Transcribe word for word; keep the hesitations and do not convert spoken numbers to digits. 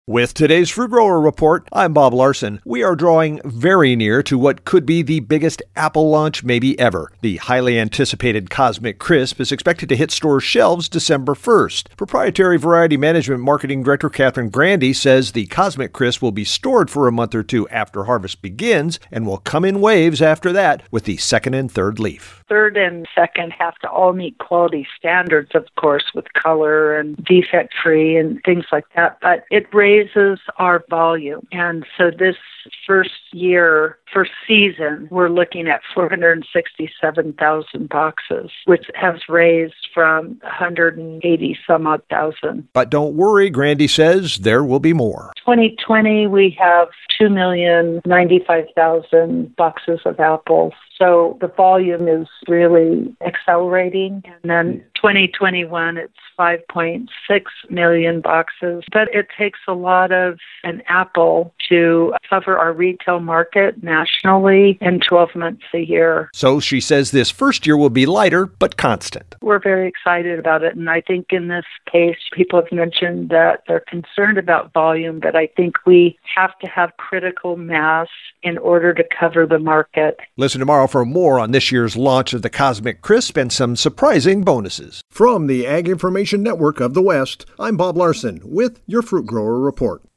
With today's Fruit Grower Report, I'm Bob Larson. We are drawing very near to what could be the biggest apple launch maybe ever. The highly anticipated Cosmic Crisp is expected to hit store shelves December first. Proprietary Variety Management Marketing Director Catherine Grandy says the Cosmic Crisp will be stored for a month or two after harvest begins and will come in waves after that with the second and third leaf. Third and second have to all meet quality standards, of course, with color and defect-free and things like that, but it raises our volume. And so this first year, first season, we're looking at four hundred sixty-seven thousand boxes, which has raised from one hundred eighty some odd thousand. But don't worry, Grandy says there will be more. twenty twenty, we have two million ninety-five thousand boxes of apples. So the volume is really accelerating. And then twenty twenty-one, it's five point six million boxes. But it takes a lot of an apple to cover our retail market nationally in twelve months a year. So she says this first year will be lighter, but constant. We're very excited about it. And I think in this case, people have mentioned that they're concerned about volume, but I think we have to have critical mass in order to cover the market. Listen tomorrow for more on this year's launch of the Cosmic Crisp and some surprising bonuses. From the Ag Information Network of the West, I'm Bob Larson with your Fruit Grower Report.